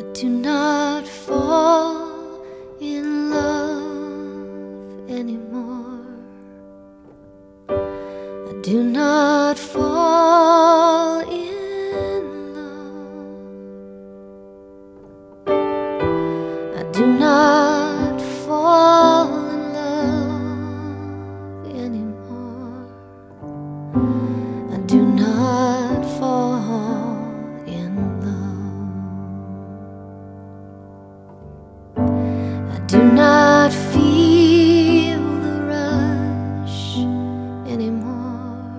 Do not fall in love anymore. I do not fall in love. I do not fall in love anymore. I do not fall in love. I do not feel the rush anymore.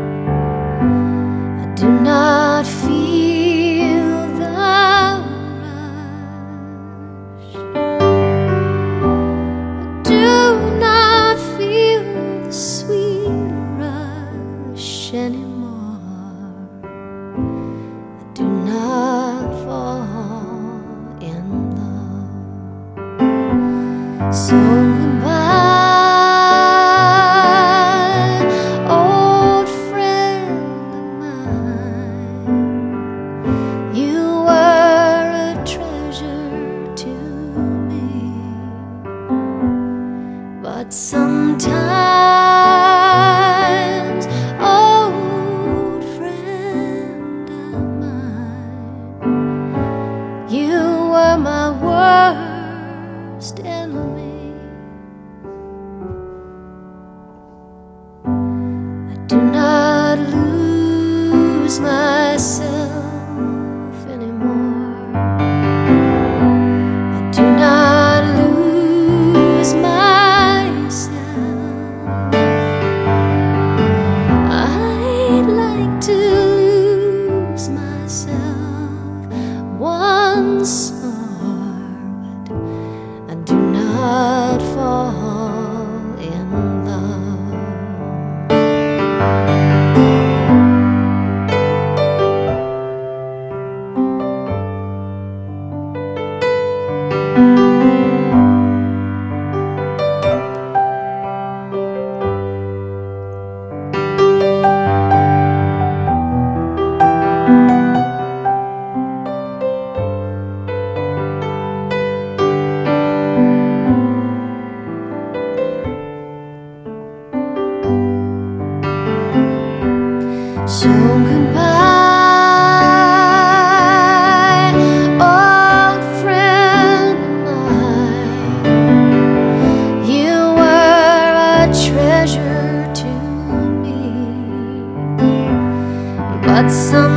I do not feel the rush. I do not feel the sweet rush anymore. I do not fall in love. So goodbye, old friend of mine. You were a treasure to me, but sometimes, old friend of mine, you were my worst enemy. I do not lose myself anymore. I do not lose myself. I'd like to lose myself once more, but I do not fall in love. So goodbye, old friend of mine. You were a treasure to me, but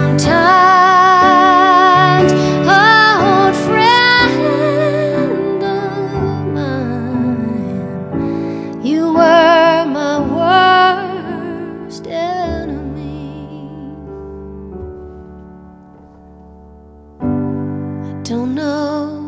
sometimes, old friend of mine, you were my worst enemy. I don't know